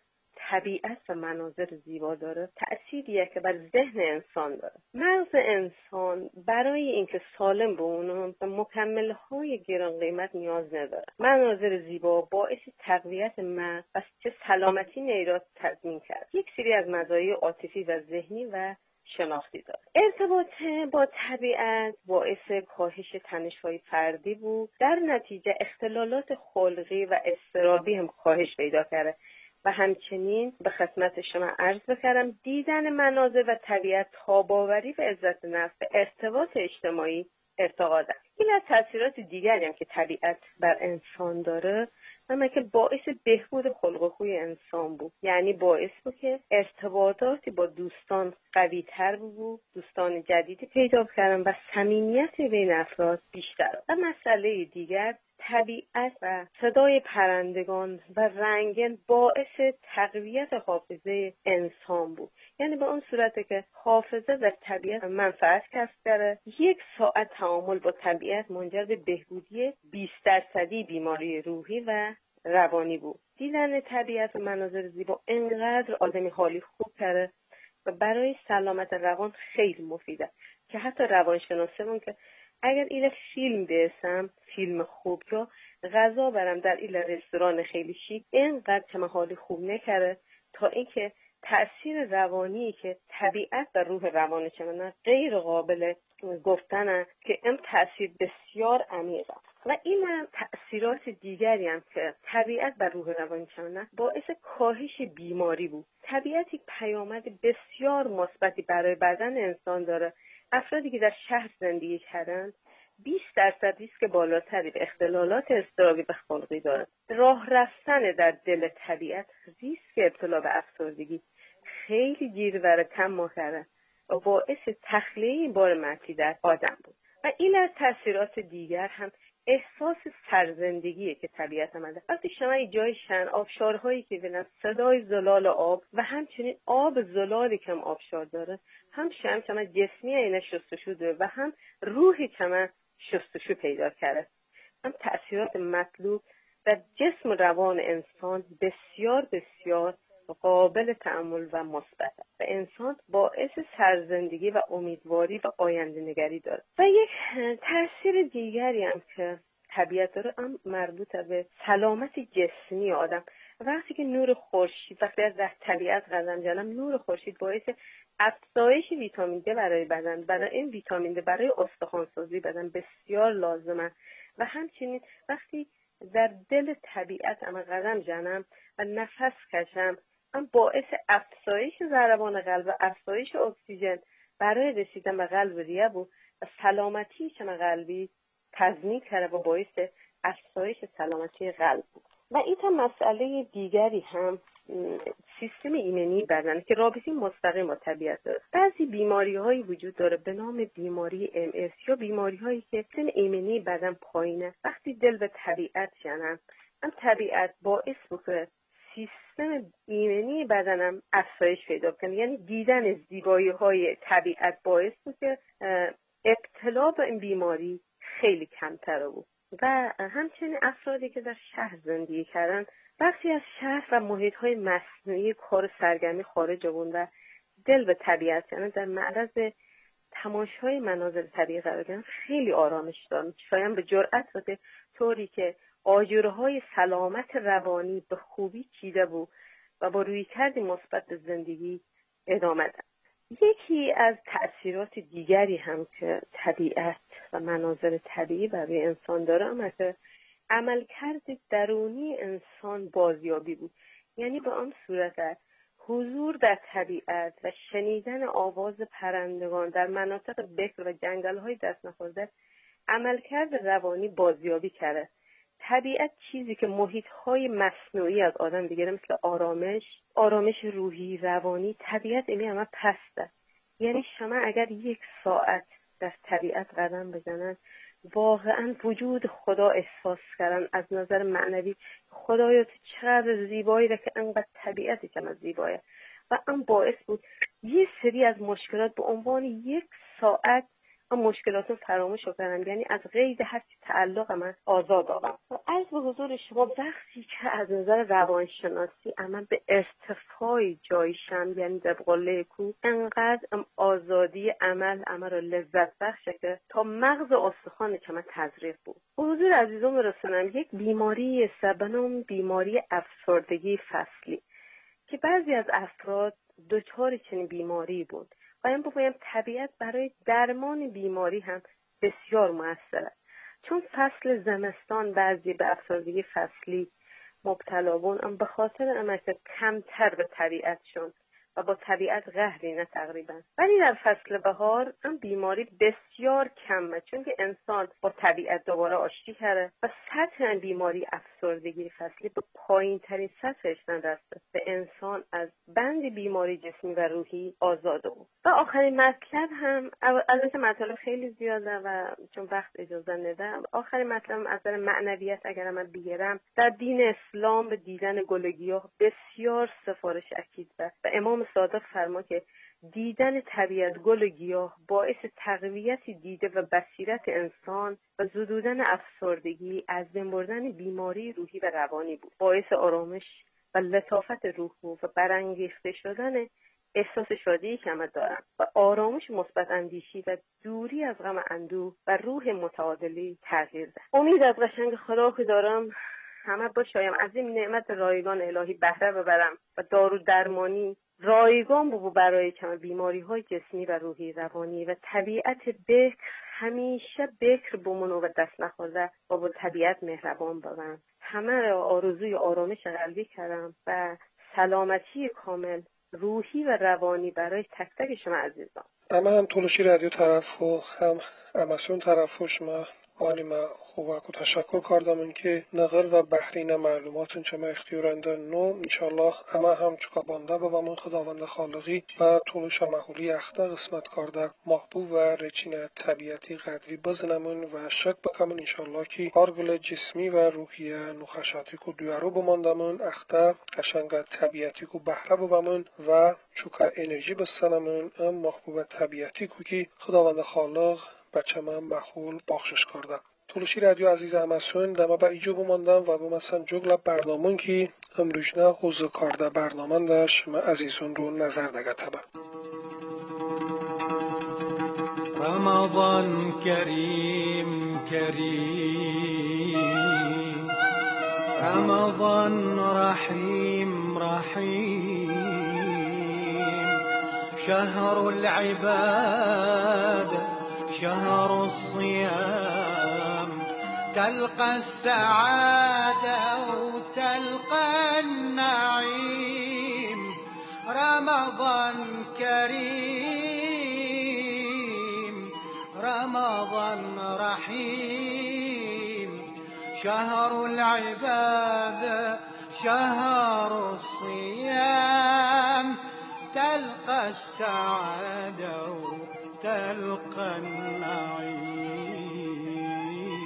طبیعت و مناظر زیبا داره تأثیریه که بر ذهن انسان داره. مغز انسان برای اینکه سالم بمونه به مکمل‌های گران قیمت نیاز نداره. مناظر زیبا باعث تقویت مغز و سلامتی نیرات تضمین کرد. یک سری از مزایای عاطفی و ذهنی و شناختی داره. ارتباط با طبیعت باعث کاهش تنش‌های فردی بود. در نتیجه اختلالات خلقی و اضطرابی هم کاهش پیدا کرده و همچنین به خدمت شما عرض بکردم دیدن مناظر و طبیعت تاب‌آوری و عزت نفس به ارتباط اجتماعی ارتقا داد. این از تاثیرات دیگری هم که طبیعت بر انسان داره اما که باعث بهبود خلق و خوی انسان بود. یعنی باعث بود که ارتباطاتی با دوستان قوی‌تر بود، دوستان جدیدی پیدا کردن و صمیمیت بین افراد بیشتر. و مسئله دیگر طبیعت و صدای پرندگان و رنگین باعث تقویت حافظه انسان بود. یعنی به اون صورته که حافظه در طبیعت منفعت کسب کرده. 1 ساعت تعامل با طبیعت منجر به بهبودی 20% بیماری روحی و روانی بود. دیدن طبیعت و مناظر زیبا انقدر آدمی حالی خوب کرده و برای سلامت روان خیلی مفیده که حتی روانشناسمون که اگر این فیلم بیسم فیلم خوب یا غذا برم در این رستوران خیلی شیک اینقدر که حالی خوب نکره تا اینکه تأثیر روانی که طبیعت و روح روان چمنه غیر قابل گفتنه که این تأثیر بسیار عمیقه. و این هم تأثیرات دیگری هم که طبیعت بر روح روان چمنه باعث کاهش بیماری بود. طبیعت یک پیامد بسیار مثبتی برای بدن انسان داره. افرادی که در شهر زندگی کردن 20% ریسک بالاتری به اختلالات اضطرابی و خلقی دارند. راه رفتن در دل طبیعت ریسک ابتلا به افسردگی خیلی گیرور کم ماکرده و باعث تخلیه این بار منفی در آدم بود. و این از تاثیرات دیگر هم احساس سرزندگیه که طبیعت آمده. وقتی شما ای جای شن آبشارهایی که ببینن صدای زلال آب و همچنین آب زلالی که هم آبشار داره هم شما جسمی اینه شستشو داره و هم روحی که شستشو پیدا کرده. هم تأثیرات مطلوب در جسم روان انسان بسیار بسیار قابل تأمل و مثبت و انسان باعث سرزندگی و امیدواری و آینده نگری داره. و یک تأثیر دیگری هم که طبیعت داره هم مربوط به سلامت جسمی آدم. وقتی که نور خورشید وقتی از طبیعت قدم زدم نور خورشید باعث افزایش ویتامین د برای بدن. برای این ویتامین د برای استخوان‌سازی بدن بسیار لازمه و همچنین وقتی در دل طبیعت اما قدم زنم و نفس کشم هم باعث افزایش ضربان قلب و افزایش اکسیژن برای رسیدن به قلب ریه بود و سلامتی شما قلبی تضمین کرده و باعث افزایش سلامتی قلب بود. و این تا مسئله دیگری هم سیستم ایمنی بدن که رابطه مستقیم با طبیعت داره. بعضی بیماری‌هایی وجود داره به نام بیماری MS یا بیماری‌هایی که سیستم ایمنی بدن پایینه. وقتی دل به طبیعت جنم هم طبیعت باعث بکنه سیستم ایمنی بدنم افزایش پیدا کنه. یعنی دیدن زیبایی‌های طبیعت باعث بکنه ابتلا به این بیماری خیلی کمتر بود. و همچنین افرادی که در شهر زندگی کردن وقتی از شهر و محیط‌های مصنوعی کار سرگرمی خارج آوند و دل به طبیعت یعنی در معرض تماشای مناظر طبیعی قرار گرفتن خیلی آرامش دارن. شاید به جرأت بده طوری که آجرهای سلامت روانی به خوبی چیده بود و با رویکردی مثبت به زندگی ادامه دادن. یکی از تأثیرات دیگری هم که طبیعت و مناظر طبیعی برای انسان داره اما که عملکرد درونی انسان بازیابی بود. یعنی به آن صورت حضور در طبیعت و شنیدن آواز پرندگان در مناطق بکر و جنگل‌های دست نخورده عملکرد روانی بازیابی کرده. طبیعت چیزی که محیط‌های مصنوعی از آدم بگیره مثل آرامش روحی روانی طبیعت اینی همه پسته. یعنی شما اگر 1 ساعت در طبیعت قدم بزنن واقعا وجود خدا احساس کردن از نظر معنوی خدایت چقدر زیبایی ده که انقدر طبیعتی که زیبایه و اون باعث بود یه سری از مشکلات به عنوان 1 ساعت اما مشکلاتم فراموش کردم، یعنی از قید هرچی تعلق من آزاد آقام. عرض به حضور شما وقتی که از نظر روانشناسی من به ارتفاع جایشم، یعنی در قله کو، انقدر آزادی عمل رو لذت بخشه که تا مغز استخوان که من تزریق بود. حضور عزیزم رسونم یک بیماری سبنم بیماری افسردگی فصلی که بعضی از افراد دچار چنین بیماری بود. باید بگویم طبیعت برای درمان بیماری هم بسیار مؤثره، چون فصل زمستان بعضی به افسردگی فصلی مبتلا بون، به خاطر امکه کمتر به طبیعتشون و با طبیعت قهری نه تقریبا. ولی در فصل بهار این بیماری بسیار کمه، چون که انسان با طبیعت دوباره آشتی کرده و سطح این بیماری افسردگی فصلی به پایین ترین سطحش نرسیده، به انسان از بند بیماری جسمی و روحی آزاده بود. و آخرین مطلب هم، البته مطلب خیلی زیاده و چون وقت اجازه نده، آخرین مطلب از نظر معنویت اگر من بگیرم، در دین اسلام به دیدن گل و گیاه بسیار سفارش اکید و امام صادق فرما که دیدن طبیعت گل و گیاه باعث تقویت دیده و بصیرت انسان و زدودن افسردگی، از بین بردن بیماری روحی و روانی بود. باعث آرامش و لطافت روح بود و برانگیخته شدن احساس شادی که من دارم و آرامش مثبت اندیشی و دوری از غم اندوه و روح متعادلی تغییر ده. امید از قشنگ خدا که دارم همه باشایم از این نعمت رایگان الهی بهره ببرم و دارو درمانی رایگان بود برای کم بیماری های جسمی و روحی روانی و طبیعت بکر همیشه بکر بمونو و دست نخورده و با طبیعت مهربان بودم. همه را آرزوی آرامش قلبی کردم و سلامتی کامل روحی و روانی برای تک تک شما عزیزان. اما هم تلوشی رادیو طرف و هم اماسون طرف و شما عالم خوبه که تشکر کردم که نقل و بحرین معلومات چما اختیارنده نو انشالله اما هم چکا بانده با من خداوند خالقی و طولش محولی اخته قسمت کرده محبوب و رچین طبیعتی قدری بزنمون و شک بکمون انشالله که آرگل جسمی و روحی نخشاتی که دویارو بماندمون اخته قشنگ طبیعتی که بحره ببمون و چکا انرژی بستنمون محبوب طبیعتی که خداوند خالق بچه من محول بخشش کرده. تلوشی رادیو عزیز همسون دمه با ایجو بماندم و بمسن جگل برنامون که امروجنه خوزو کرده برنامون در شما عزیزون رو نظر دگه تبه. رمضان کریم کریم، رمضان رحیم رحیم، شهر العباد شهر الصيام، تلقى السعادة وتلقى النعيم. رمضان كريم رمضان رحيم، شهر العبادة شهر الصيام، تلقى السعادة تلقى النعيم.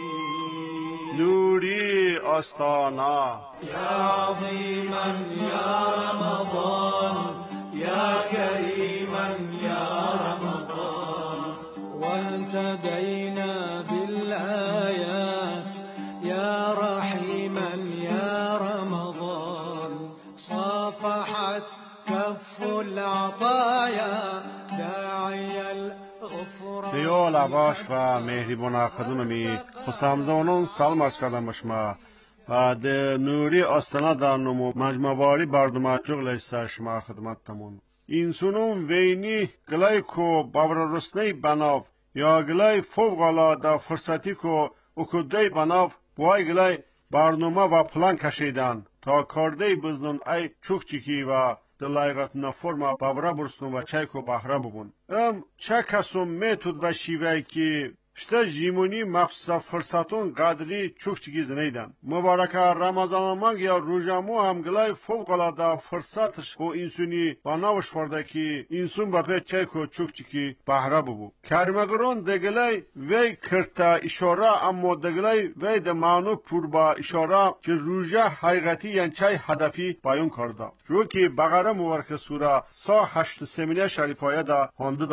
نوری آستانا يا عظيما يا رمضان، يا كريما يا رمضان، واهتدينا بالآيات يا رحيما يا رمضان، صافحت كف العطايا داعي دیو لباش و مهربان خدممی خسامزانون سلام عرض کردم به شما و ده نوری آستانا در نمو مجموعی برنامه جغل سر شما خدمت تمون اینسونون وینی گلای کو باور رسنی بناو یا گلای فوق العاده فرصتی کو اکدی بناو بوای گلای برنامه و پلان کشیدن تا کارده بزنون ای چوکچیکی و دلایقت نفرما باورا برسنون و چایکو بهره ببون چه کسون میتود و شیوهی که شته جیمونی مخصوصا فرصتون قدری چوکچیگی زنیدن مبارکه رمضان مانگ یا روژامو هم گلای فوق العاده فرصتش و اینسونی بناوش فرده که اینسون با پی چایکو چوکچیگی بهره ببو کرمگرون دگلای وی کرتا اشاره اما دگلای وی ده معنو پور با اشاره که روژه حقیقتی یعنی چای هدفی بیان کرده رو که بقره مبارک سوره سا 8 سمینه شریفایه ده هانده دمون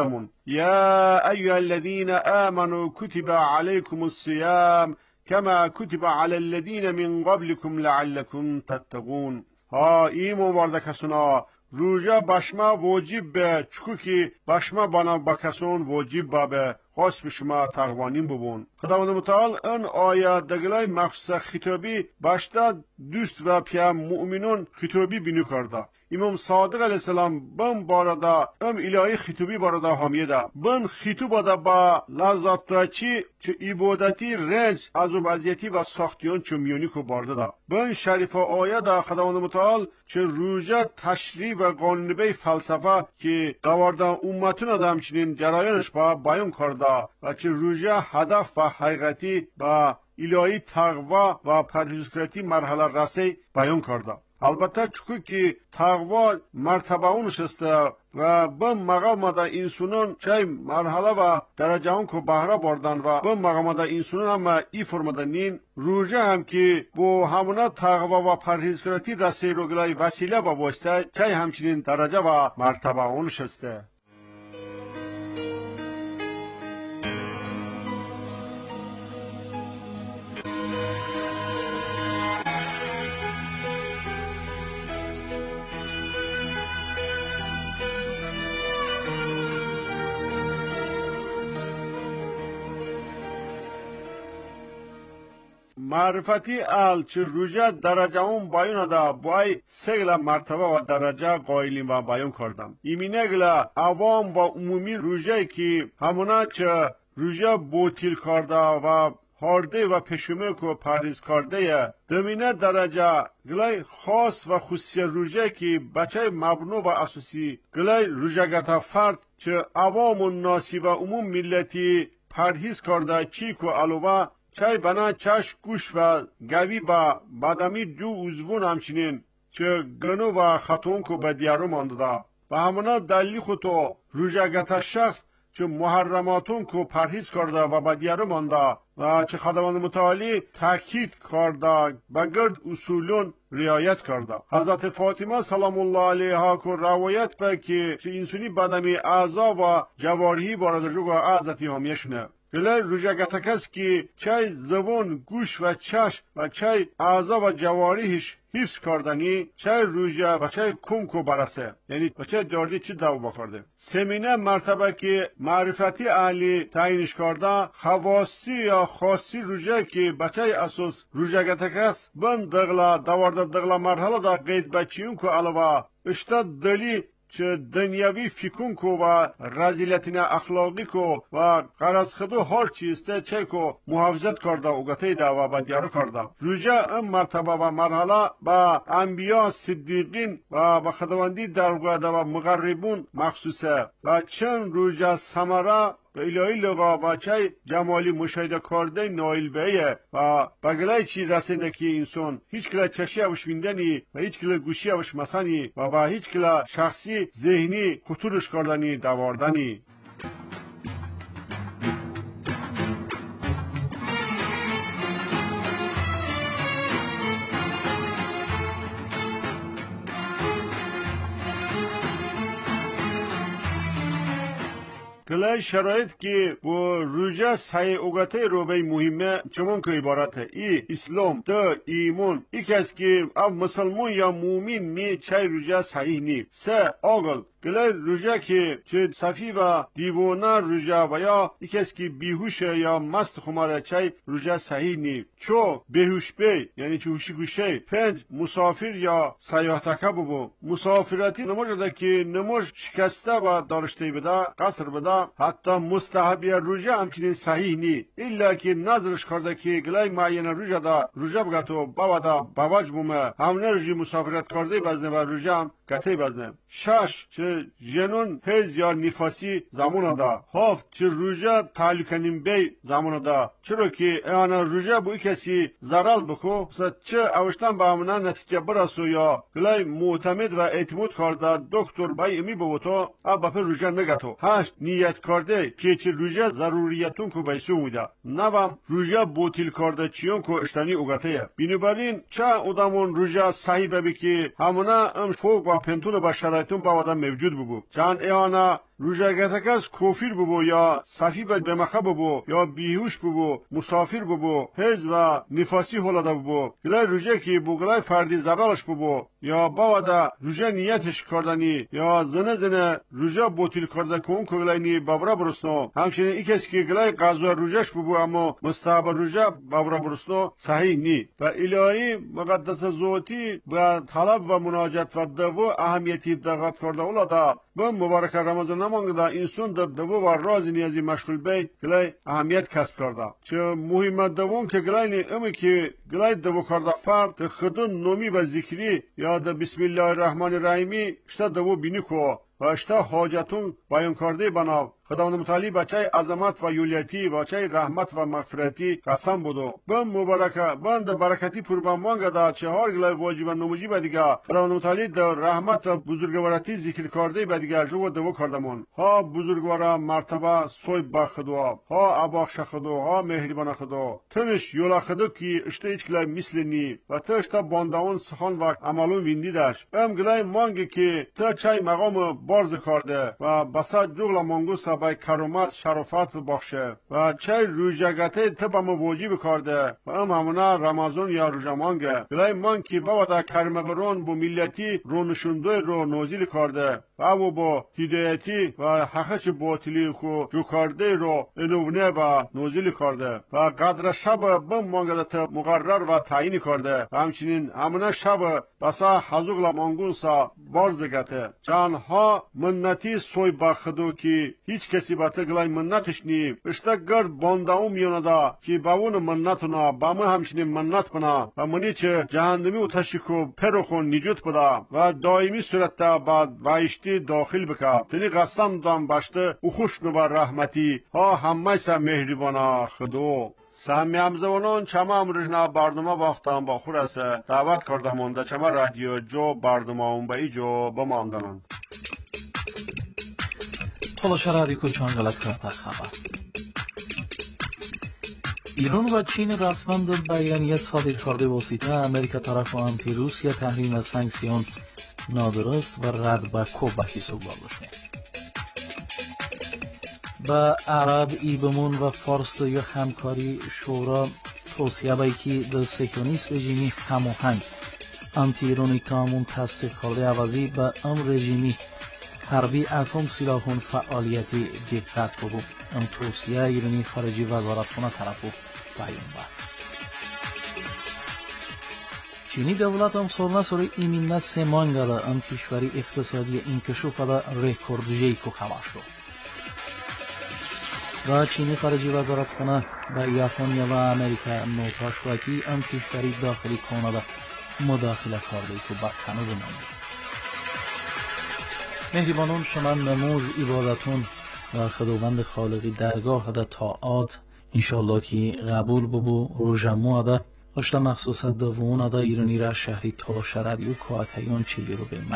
یا ایها الذین آمنوا کتب علیکم الصیام کما کتب علی الذین من قبلکم لعلکم تتقون. ها ایمان وارده کسونا روژه بشما واجب به چکو که بشما بنا با کسون واجب به خاص به شما تقوانین ببون. خداوند متعال این آیه دگلای مخصوص خطابی باشده دوست و پیا مؤمنون خطابی بینو کرده. امام صادق علیه السلام بن بارده الهی خطابی بارده حامیده بن خطوب ده با لذت چی چه عبادتی رنج عذاب اذیتی و سختیان چه میونی کو بارده ده بن شریف آیه ده خداوند متعال چه روژه تشریح و قانونبه فلسفه که دوارده امتون ده همچنین جرایانش با بیان کرده و چه روژه هدف و حقیقتی با الهی تقوا و پرهیزکاری مرحله رسی بیان کرده. البته چون که تقوا مرتبه اونش است و به مقام ده انسانان چه مرحله و درجه اون که بهره بردن و به مقام ده انسانان هم ای فرمودنین روژه هم که با همونه تقوا و پرهیزکاری رسی رو گلای وسیله و واسطه چه همچنین درجه و مرتبه اونش است. معرفتی ال چه روژه درجه اون بیان ده بای سگل مرتبه و درجه قائلیم و بیان کردم. ایمینه گله عوام و عمومی روژه که همونه چه روژه بوتیل کرده و هارده و پشمه که پرهیز کرده دمینه درجه گلای خاص و خصوصی روژه که بچه مبنو و اساسی گلای روژه گتا فرد چه عوام و ناسی و عموم ملتی پرهیز کرده چی که علوه چای بنا چش گوش و گوی با بدمی جو عضوون همچنین چه گنو و خطون که به دیارو مانده و همونا دلیل خودتو روژگت شخص چه محرماتون که پرهیز کرده و به دیارو مانده و چه خداوند متعالی تاکید کرده و گرد اصولون رعایت کرده. حضرت فاطمه سلام الله علیها که روایت به که چه انسانی بدمی اعضا و جوارحی وارد جو و حضرت همیشونه گله روژه گتکست که چای زبان گوش و چشم و چای اعضا و جوارحش حفظ کردنی چای روژه و چای کنکو برسه یعنی و چای داردی چی دو بکرده. سمینه مرتبه که معرفتی اهلی تعیینش کرده خواصی یا خاصی روژه که بچه اساس روژه گتکست بند دغلا دوارده دغلا مرحله دا قید بچیون که علاوه اشتاد دلی چه دنیاوی فکون کو و رزیلتین اخلاقی کو و قرض خدو هر چیسته چه کو محافظت کرده و گته دعوا و دیارو کرده. روژه ام مرتبه و مرحله با انبیا صدیقین و با خداوندی درگاه و مقربون مخصوصه و چند روژه ثمره و الهی لغا و چه جمالی مشاهده کرده نایل بیه و بگلای چی رسیده که انسان هیچ کلا چشی اوش ویندنی و هیچ کلا گوشی اوش مسانی و با هیچ کلا شخصی ذهنی خطورش کردنی دواردنی. گلای شرایط که با روژه صحیح اوگته روبه مهمه چمون که عبارته ای اسلام تا ایمون ای کس که او مسلمون یا مومین نی چای روژه صحیح نی. سه آگل گلای روژه که چه صفی و دیوانه روژه و یا ای کس که بیهوشه یا مست خماره چای روژه صحیح نی. چو بیهوش بی یعنی چه هوشی گوشه. پنج مسافر یا سیاحتکه ببو مسافرتی نموجده که نموش شکسته و دارشته بده قصر بده حتی مستحبی روژه همچنین صحیح نی الا که نظرش کرده که گلای معین روژه دا روژه بگتو باودا باوج بومه همونه روژی مسافرت کرده بزنه و روژه هم گته بزنه. شش چه جنون هز یا نفاسی زمان دا. هفت چه روژه تعلقنیم بی زمان دا چرا که ایانا روژه بوی کسی زرال بکو چه اوشتن با همونه نتیجه برسو یا گلای معتمد و اعتماد کرده دکتر بای امی بوتو اب بپر روژه نگتو. هشت نیت کرده که چه روژه ضروریتون کو بیسو موده. نوام روژه بوتیل کرده چیون کو اشتانی اوگته. بینوبرین چه ادامون روژه صحیح ببی که همونه ام فوق و پنتون با شرایطون با آدم موجود ببو. چند ایانا روژه کس کوفیر ببو یا صفی بد بمخه ببو یا بیهوش ببو مسافر ببو هز و نفاسی هلاده ببو گلای روژه کی بو گلای فردی زبالش ببو یا باودا روژه نیتش کردنی یا زنه روژه بوتیل کرده کن که گلای نی بابرا برسنو همچنین ای کسی که گلای قضا روژهش ببو اما مستحب روژه بابرا برسنو صحیح نی و الهی مقدس ذاتی و طلب و مناجات و دعا اهمیتی دقت کرده اولادا به مبارک رمضان نمانگده انسان در دعا و راز نیازی مشغول بی گلای اهمیت کسب کرده چه مهمت دوم که گلای نی امی که گلای دعا کرده فرد در خدون نومی و ذکری یا در بسم الله الرحمن الرحیم اشتا دعا بینی کو و اشتا حاجتون بیان کرده بناو خداوند متعالی بچه عظمت و یولیتی بچه رحمت و مغفرتی قسم بودو به مبارکه بند برکتی پربانوانگه دا چهار گلای واجب و نموجی بدیگه خداوند متعالی در رحمت و بزرگوارتی ذکر کرده بدیگه جو دو کردمون ها بزرگوارا مرتبه سوی بخدو ها اباخش خدو ها مهربان خدو تنش یولا خدو کی اشته هیچ گلای مثل نی و تشتا بانداون سخن و عملون ویندیدش ام گلای مانگی که تا چای مقام بارز کرده و بسا جغلا مانگوس بای کرامت شرافت بخشه و چه روژگته تبم واجب کرده و همونه رمضان یا روژه مانگه بلای من که باودا کرمگران با ملتی رو نشونده رو نازل کرده و او با هدایتی و حقش باطلی خو جو کرده رو انوونه و نازل کرده و قدر شب بم مانگده تا مقرر و تعیین کرده و همچنین همونه شب بسا حضوق مانگونسا بارزگته چندها منتی سوی بخدو که هیچ کسی باته گلای منتش نی اشتا گرد بانداو میوندا که باون منتنا با ما همچنین منت بنا و منی چه جهنمی و تشکو پروخون نجات بدا و دائمی صورت بعد وایشتی داخل بکا تنی قسم دام باشته و خوش نبر رحمتی ها همه سا مهربانا خدو سامی همزوانان چما امروزنا برنامه باختم با خور است دعوت کردم در چما رادیو جو برنامه اون با ایجو بماندنند طولش رادیو کوچان غلط کرده خبر ایران و چین رسما در بیانیه صادر کرده واسطه امریکا طرف آنتی روسیه تحریم سانکسیون نادرست و رد به کوبا حساب برداشته با عرب ایبمون و فارس یا همکاری شورا توصیه بایی که در سکیونیست رژیمی هماهنگ آنتی ایرانی کامون تصدیق کرده عوضی به ام رژیمی حربی اتم سلاحون فعالیتی دقت بود ام توصیه ایرانی خارجی وزارتخانه طرفو بیان بود چینی دولت هم سالنا سوری ایمینه سمانگه ام کشوری اقتصادی انکشوف دا رکورد جیکو خبر شد و چینی خارجی وزارتخانه به ژاپن و امریکا نوتاش و کی ام کشوری داخلی کانادا مداخله کرده که با کانادا نمید مهربانان شما نماز عبادتون و خداوند خالقی درگاه ده طاعات انشالله که قبول ببو روژمو ده اشتا مخصوصا دوون ده ایرانی را شهری طلاش رادیو که اکیان چیلی رو به